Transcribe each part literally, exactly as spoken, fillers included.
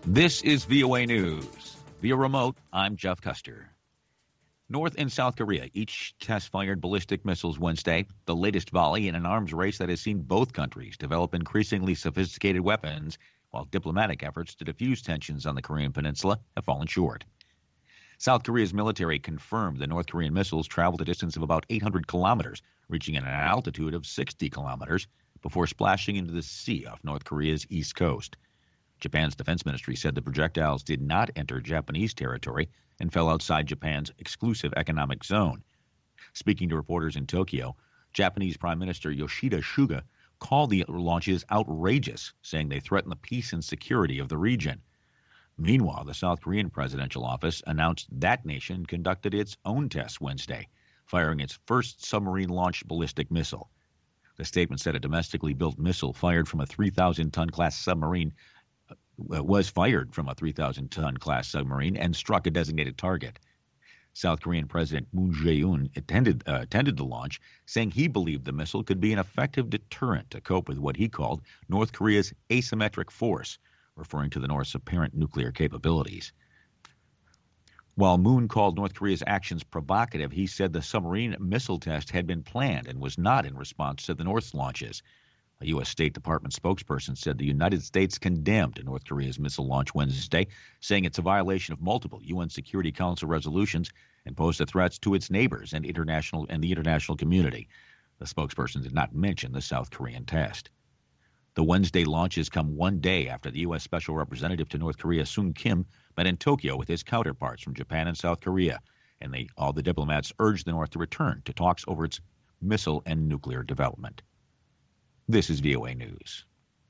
This is V O A News. Via remote, I'm Jeff Custer. North and South Korea each test-fired ballistic missiles Wednesday, the latest volley in an arms race that has seen both countries develop increasingly sophisticated weapons, while diplomatic efforts to defuse tensions on the Korean peninsula have fallen short. South Korea's military confirmed the North Korean missiles traveled a distance of about eight hundred kilometers, reaching at an altitude of sixty kilometers, before splashing into the sea off North Korea's east coast. Japan's defense ministry said the projectiles did not enter Japanese territory and fell outside Japan's exclusive economic zone. Speaking to reporters in Tokyo, Japanese Prime Minister Yoshida Suga called the launches outrageous, saying they threaten the peace and security of the region. Meanwhile, the South Korean presidential office announced that nation conducted its own tests Wednesday, firing its first submarine-launched ballistic missile. The statement said a domestically built missile fired from a three thousand ton class submarine was fired from a three thousand ton class submarine and struck a designated target. South Korean President Moon Jae-in attended, uh, attended the launch, saying he believed the missile could be an effective deterrent to cope with what he called North Korea's asymmetric force, referring to the North's apparent nuclear capabilities. While Moon called North Korea's actions provocative, he said the submarine missile test had been planned and was not in response to the North's launches. A U S State Department spokesperson said the United States condemned North Korea's missile launch Wednesday, saying it's a violation of multiple U N Security Council resolutions and posed a threat to its neighbors and international and the international community. The spokesperson did not mention the South Korean test. The Wednesday launches come one day after the U S Special Representative to North Korea, Sung Kim, met in Tokyo with his counterparts from Japan and South Korea, and they, all the diplomats urged the North to return to talks over its missile and nuclear development. This is V O A News.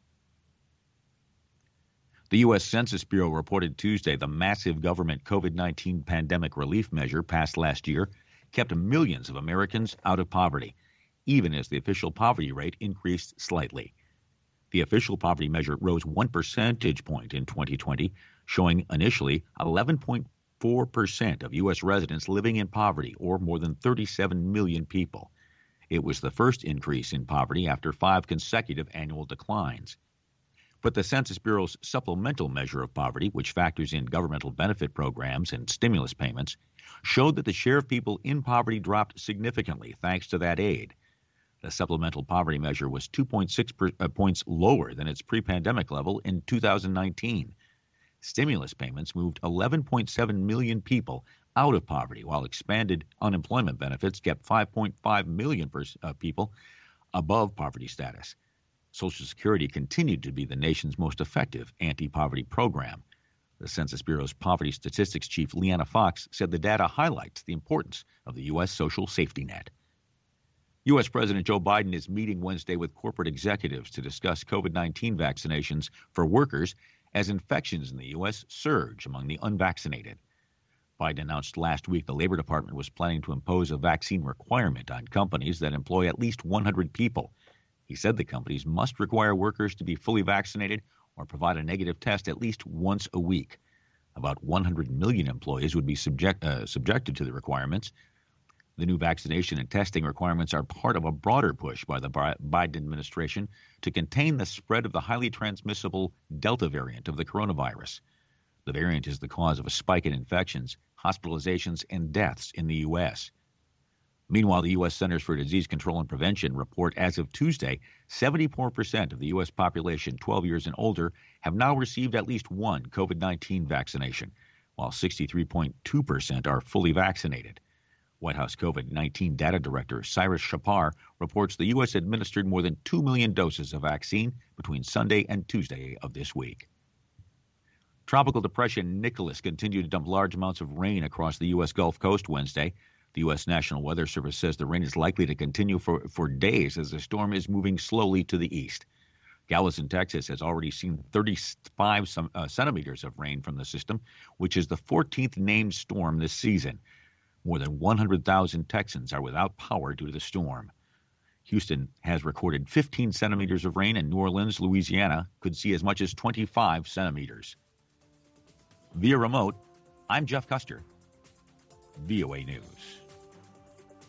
The U S Census Bureau reported Tuesday the massive government COVID nineteen pandemic relief measure passed last year kept millions of Americans out of poverty, even as the official poverty rate increased slightly. The official poverty measure rose one percentage point in twenty twenty, showing initially eleven point four percent of U S residents living in poverty, or more than thirty-seven million people. It was the first increase in poverty after five consecutive annual declines. But the Census Bureau's supplemental measure of poverty, which factors in governmental benefit programs and stimulus payments, showed that the share of people in poverty dropped significantly thanks to that aid. The supplemental poverty measure was two point six per, uh, points lower than its pre-pandemic level in two thousand nineteen. Stimulus payments moved eleven point seven million people out of poverty, while expanded unemployment benefits kept five point five million pers- uh, people above poverty status. Social Security continued to be the nation's most effective anti-poverty program. The Census Bureau's poverty statistics chief, Leanna Fox, said the data highlights the importance of the U S social safety net. U S President Joe Biden is meeting Wednesday with corporate executives to discuss COVID nineteen vaccinations for workers as infections in the U S surge among the unvaccinated. Biden announced last week the Labor Department was planning to impose a vaccine requirement on companies that employ at least one hundred people. He said the companies must require workers to be fully vaccinated or provide a negative test at least once a week. About one hundred million employees would be subject, uh, subjected to the requirements. The new vaccination and testing requirements are part of a broader push by the Biden administration to contain the spread of the highly transmissible Delta variant of the coronavirus. The variant is the cause of a spike in infections, hospitalizations, and deaths in the U S. Meanwhile, the U S Centers for Disease Control and Prevention report as of Tuesday, seventy-four percent of the U S population twelve years and older have now received at least one COVID nineteen vaccination, while sixty-three point two percent are fully vaccinated. White House COVID nineteen Data Director Cyrus Shapar reports the U S administered more than two million doses of vaccine between Sunday and Tuesday of this week. Tropical Depression Nicholas continued to dump large amounts of rain across the U S Gulf Coast Wednesday. The U S National Weather Service says the rain is likely to continue for, for days as the storm is moving slowly to the east. Galveston, Texas has already seen thirty-five some, uh, centimeters of rain from the system, which is the fourteenth named storm this season. More than one hundred thousand Texans are without power due to the storm. Houston has recorded fifteen centimeters of rain, and New Orleans, Louisiana, could see as much as twenty-five centimeters. Via remote, I'm Jeff Custer, V O A News.